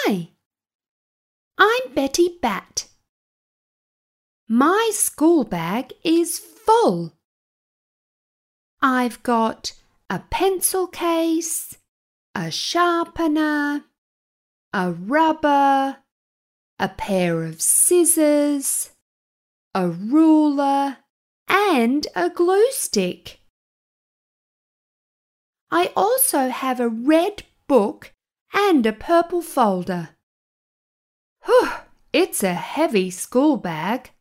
Hi, I'm Betty Bat. My school bag is full. I've got a pencil case, a sharpener, a rubber, a pair of scissors, a ruler, and a glue stick. I also have a red book and a purple folder. Whew, it's a heavy school bag.